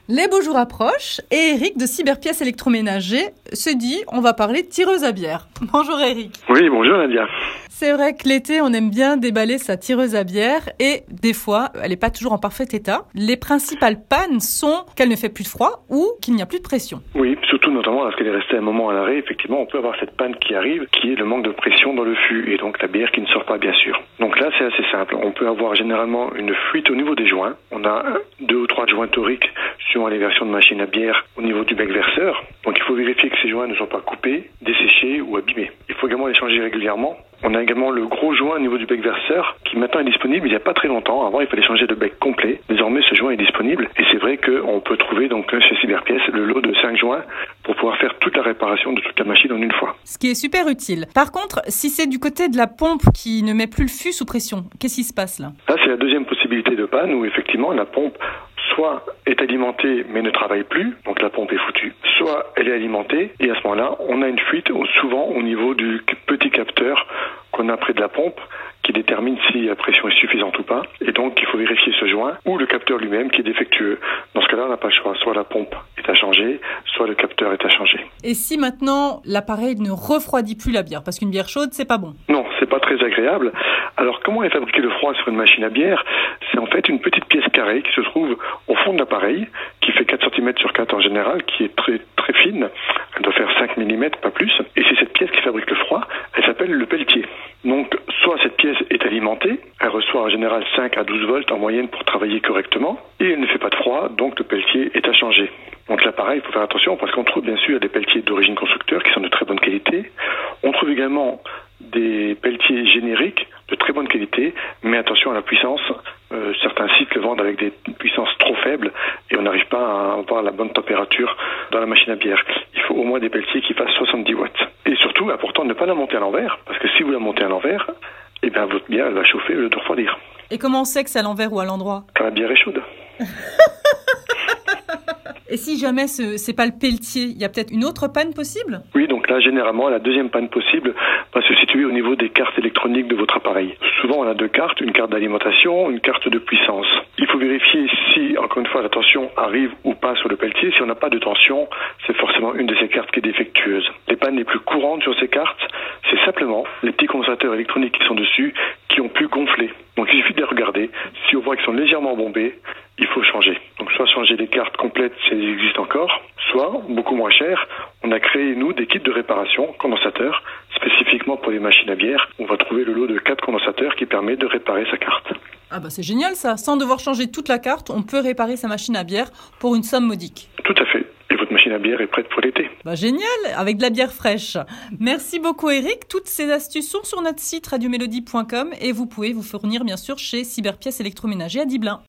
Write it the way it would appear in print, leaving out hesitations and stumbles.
Les beaux jours approchent et Eric de Cyberpièces électroménager se dit on va parler de tireuse à bière. Bonjour Eric. Oui, bonjour Nadia. C'est vrai que l'été, on aime bien déballer sa tireuse à bière et des fois, elle n'est pas toujours en parfait état. Les principales pannes sont qu'elle ne fait plus de froid ou qu'il n'y a plus de pression. Oui, surtout notamment lorsqu'elle est restée un moment à l'arrêt, effectivement, on peut avoir cette panne qui arrive, qui est le manque de pression dans le fût et donc la bière qui ne sort pas bien sûr. Donc là, c'est assez simple. On peut avoir généralement une fuite au niveau des joints. On a 2 ou 3 joints toriques suivant les versions de machine à bière au niveau du bec verseur. Donc il faut vérifier que ces joints ne sont pas coupés, desséchés ou abîmés. Il faut également les changer régulièrement. On a également le gros joint au niveau du bec verseur qui maintenant est disponible il n'y a pas très longtemps. Avant, il fallait changer de bec complet. Désormais, ce joint est disponible et c'est vrai qu'on peut trouver donc chez Cyberpièces le lot de 5 joints pour pouvoir faire toute la réparation de toute la machine en une fois. Ce qui est super utile. Par contre, si c'est du côté de la pompe qui ne met plus le fût sous pression, qu'est-ce qui se passe là ? Là, c'est la deuxième possibilité de panne où effectivement la pompe soit est alimentée mais ne travaille plus, donc la pompe est foutue, soit elle est alimentée et à ce moment-là, on a une fuite souvent au niveau du petit capteur qu'on a près de la pompe qui détermine si la pression est suffisante ou pas. Et donc, il faut vérifier ce joint ou le capteur lui-même qui est défectueux. Dans ce cas-là, on n'a pas le choix. Soit la pompe est à changer, soit le capteur est à changer. Et si maintenant, l'appareil ne refroidit plus la bière, parce qu'une bière chaude, c'est pas bon. Non, c'est pas très agréable. Alors, comment est fabriqué le froid sur une machine à bière ? C'est en fait une petite pièce carrée qui se trouve au fond de l'appareil, qui fait 4 cm sur 4 en général, qui est très, très fine. Elle doit faire 5 mm, pas plus. Et c'est cette pièce qui fabrique le froid. Elle s'appelle le pelletier. Donc, soit cette pièce est alimentée, elle reçoit en général 5 à 12 volts en moyenne pour travailler correctement, et elle ne fait pas de froid, donc le pelletier est à changer. Donc l'appareil, il faut faire attention parce qu'on trouve bien sûr des pelletiers d'origine constructeur qui sont de très bonne qualité. On trouve également des pelletiers génériques de très bonne qualité, mais attention à la puissance. Certains sites le vendent avec des puissances trop faibles et on n'arrive pas à avoir la bonne température dans la machine à bière. Il faut au moins des pelletiers qui fassent 70 watts. Et surtout, important de ne pas la monter à l'envers, parce que si vous la montez à l'envers, eh bien votre bière elle va chauffer au lieu de refroidir. Et comment on sait que c'est à l'envers ou à l'endroit ? Quand la bière est chaude. Et si jamais c'est pas le pelletier, il y a peut-être une autre panne possible ? Oui, donc là, généralement, la deuxième panne possible va se situer au niveau des cartes électroniques de votre appareil. Souvent, on a 2 cartes, une carte d'alimentation, une carte de puissance. Il faut vérifier si, encore une fois, la tension arrive ou pas sur le pelletier. Si on n'a pas de tension, c'est forcément une de ces cartes qui est défectueuse. Les pannes les plus courantes sur ces cartes, c'est simplement les petits condensateurs électroniques qui sont dessus qui ont pu gonfler. Donc, il suffit de les regarder. Si on voit qu'ils sont légèrement bombés, il faut changer. Donc, soit changer les cartes complètes si elles existent encore, soit, beaucoup moins cher, on a créé, nous, des kits de réparation condensateurs, spécifiquement pour les machines à bière. On va trouver le lot de 4 condensateurs qui permet de réparer sa carte. Ah bah c'est génial ça, sans devoir changer toute la carte, on peut réparer sa machine à bière pour une somme modique. Tout à fait. Et votre machine à bière est prête pour l'été. Bah génial, avec de la bière fraîche. Merci beaucoup Eric. Toutes ces astuces sont sur notre site radiomélodie.com et vous pouvez vous fournir bien sûr chez Cyberpièces électroménager à Diblin.